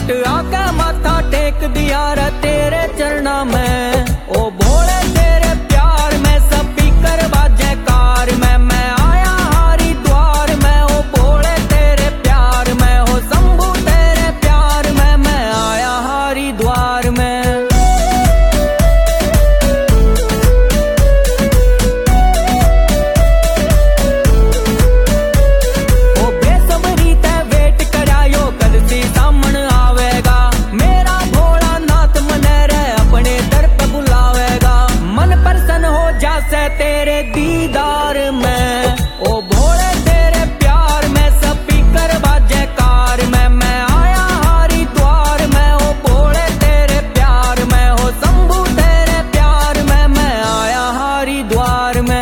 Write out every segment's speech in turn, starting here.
Suit आके माथा take दिया रे तेरे चरणा में। ओ भोले तेरे प्यार में स्पीकर बाजे कार में, मैं आया हरिद्वार में। ओ भोले तेरे प्यार में, हो शंभू तेरे प्यार में, मैं आया हरिद्वार में। तेरे दीदार में ओ भोले तेरे प्यार में स्पीकर बाजे कार में, मैं आया हरिद्वार में। ओ भोले तेरे प्यार में, हो शंभू तेरे प्यार में, मैं आया हरिद्वार में।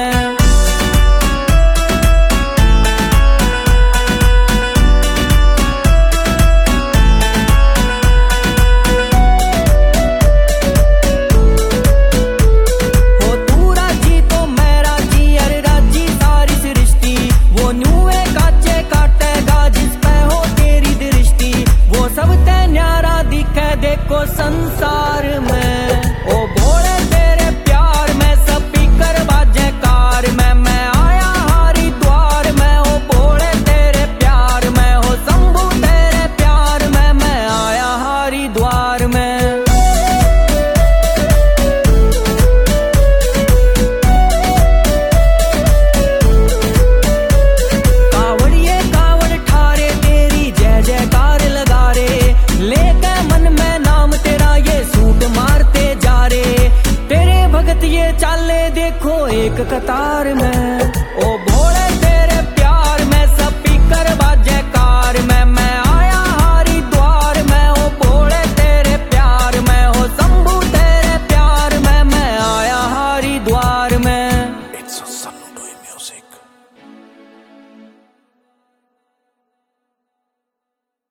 देखो संसार में ओ भोले तेरे प्यार में स्पीकर बाजे कार में, मैं आया हरिद्वार में। ओ भोले तेरे प्यार में, हो शंभू तेरे प्यार में, मैं आया हरिद्वार में। कावड़िए कावड़ ठारे तेरी जय जयकार लगा रे, लेके मन में नाम तेरा ये सूट मारते जा रे। तेरे भगत ये चाले देखो एक कतार में ओ